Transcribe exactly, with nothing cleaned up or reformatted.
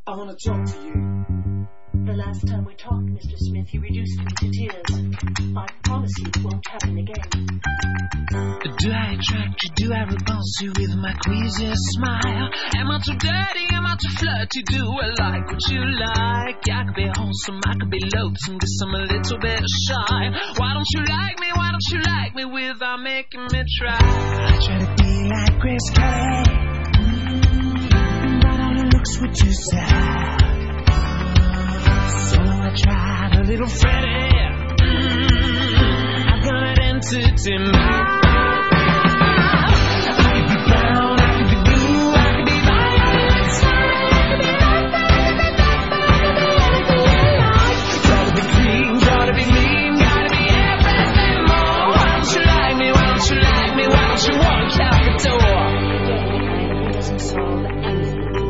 I want to talk to you. The last time we talked, Mister Smith, you reduced me to tears. I promise you it won't happen again. Do I attract you? Do I repulse you with my queasy smile? Am I too dirty? Am I too flirty? Do I like what you like? I could be wholesome, I could be loathsome, guess I'm a little bit shy. Why don't you like me? Why don't you like me without making me try? I try to be like Grace Kelly, mm, but all her looks were too sad. So I tried a little Freddie. Mm, I've got an entity mind.